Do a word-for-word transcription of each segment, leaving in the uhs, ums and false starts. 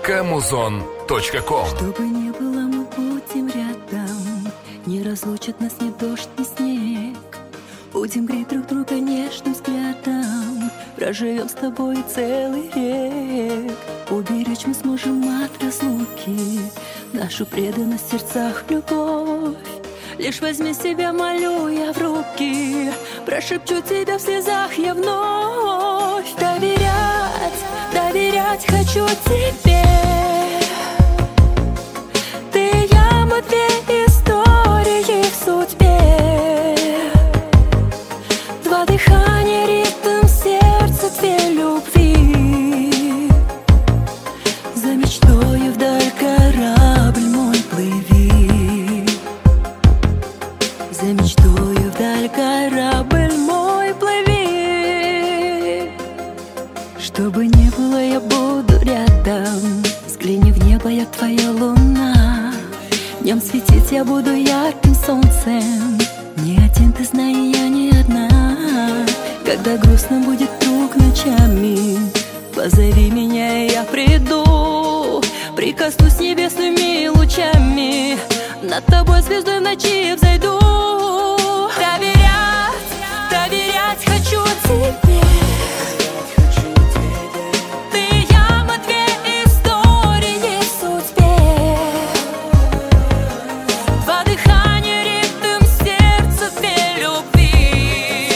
кэмузон точка ком. Чтобы не было, мы будем рядом. Не разлучат нас ни дождь, ни снег. Будем греть друг друга нежным взглядом. Проживем с тобой целый век. Уберечь мы сможем от разлуки нашу преданность в сердцах, любовь. Лишь возьми себя, молю я, в руки. Прошепчу тебя в слезах я вновь. Доверять, доверять хочу тебе. Ты и я, мы две истории в судьбе. Два дыхания, ритм сердца, две любви. За мечтою вдаль корабль мой плыви. За мечтою вдаль корабль мой плыви. Чтобы не было, я буду рядом. Взгляни в небо, я твоя луна. Днем светить я буду ярким солнцем. Не один, ты знай, я не одна. Когда грустно будет вдруг ночами, позови меня, и я приду. Прикоснусь небесными лучами, над тобой звездой в ночи взойду. Доверять, доверять хочу тебе. Ты и я, мы две истории в судьбе. Два дыхания, ритм сердца, две любви.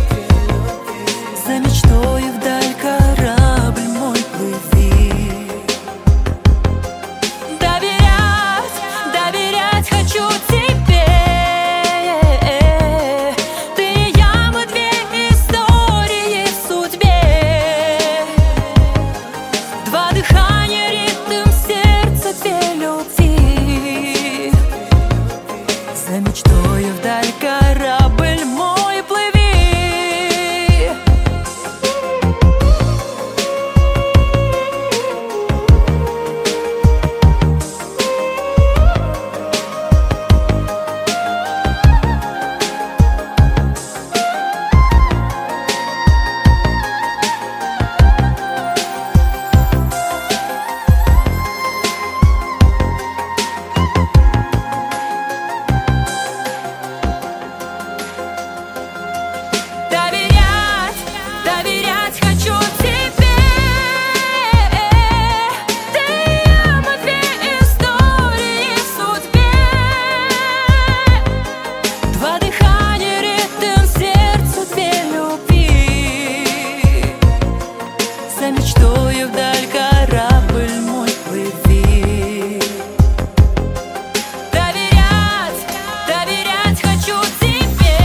За мечтою вдаль корабль мой плыви. Доверять, доверять хочу тебе. Ты и я, мы две истории в судьбе. Два дыхания, ритм сердца, две любви. За мечтою вдаль корабль мой плыви. Доверять, доверять хочу тебе. Ты и я, мы две истории в судьбе. Два дыхания, ритм сердца, две любви. За мечтою вдаль корабль мой плыви. Доверять, доверять хочу тебе.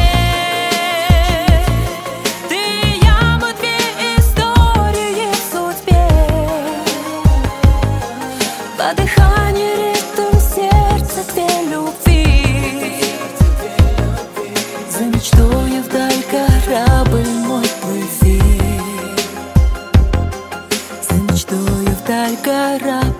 Ты и я, мы две истории в судьбе. Два дыхания, ритм сердца, две любви. За мечтою вдаль корабль мой плыви. За мечтою вдаль корабль